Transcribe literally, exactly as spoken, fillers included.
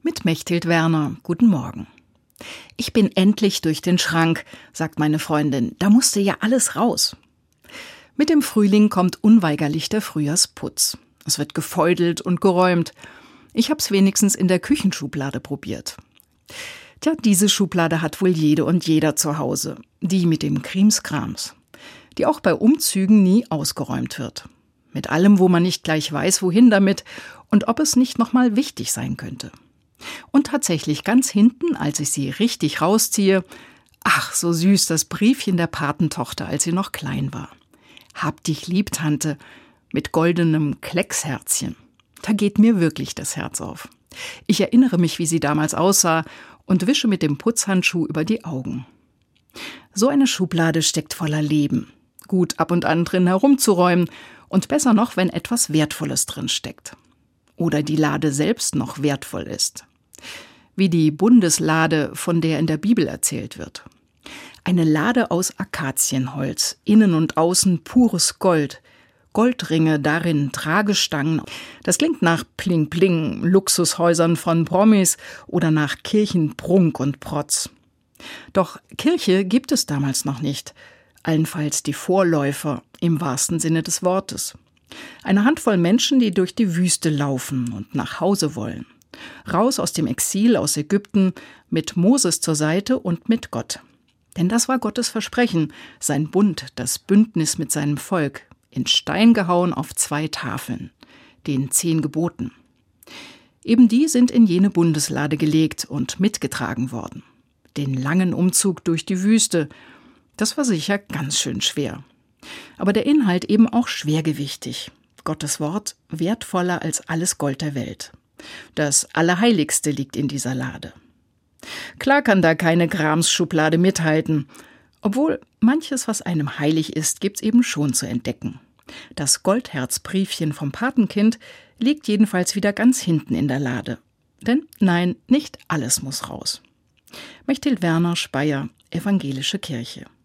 Mit Mechthild Werner. Guten Morgen. Ich bin endlich durch den Schrank, sagt meine Freundin. Da musste ja alles raus. Mit dem Frühling kommt unweigerlich der Frühjahrsputz. Es wird gefeudelt und geräumt. Ich hab's wenigstens in der Küchenschublade probiert. Tja, diese Schublade hat wohl jede und jeder zu Hause. Die mit dem Krimskrams. Die auch bei Umzügen nie ausgeräumt wird. Mit allem, wo man nicht gleich weiß, wohin damit und ob es nicht nochmal wichtig sein könnte. Und tatsächlich ganz hinten, als ich sie richtig rausziehe, ach, so süß, das Briefchen der Patentochter, als sie noch klein war. Hab dich lieb, Tante, mit goldenem Klecksherzchen. Da geht mir wirklich das Herz auf. Ich erinnere mich, wie sie damals aussah und wische mit dem Putzhandschuh über die Augen. So eine Schublade steckt voller Leben. Gut ab und an drin herumzuräumen und besser noch, wenn etwas Wertvolles drin steckt. Oder die Lade selbst noch wertvoll ist. Wie die Bundeslade, von der in der Bibel erzählt wird. Eine Lade aus Akazienholz, innen und außen pures Gold, Goldringe darin, Tragestangen. Das klingt nach Pling-Pling, Luxushäusern von Promis oder nach Kirchenprunk und Protz. Doch Kirche gibt es damals noch nicht, allenfalls die Vorläufer im wahrsten Sinne des Wortes. Eine Handvoll Menschen, die durch die Wüste laufen und nach Hause wollen. Raus aus dem Exil aus Ägypten, mit Moses zur Seite und mit Gott. Denn das war Gottes Versprechen, sein Bund, das Bündnis mit seinem Volk, in Stein gehauen auf zwei Tafeln, den zehn Geboten. Eben die sind in jene Bundeslade gelegt und mitgetragen worden. Den langen Umzug durch die Wüste, das war sicher ganz schön schwer. Aber der Inhalt eben auch schwergewichtig. Gottes Wort wertvoller als alles Gold der Welt. Das Allerheiligste liegt in dieser Lade. Klar kann da keine Kramsschublade mithalten. Obwohl manches, was einem heilig ist, gibt's eben schon zu entdecken. Das Goldherzbriefchen vom Patenkind liegt jedenfalls wieder ganz hinten in der Lade. Denn nein, nicht alles muss raus. Mechthild Werner, Speyer, Evangelische Kirche.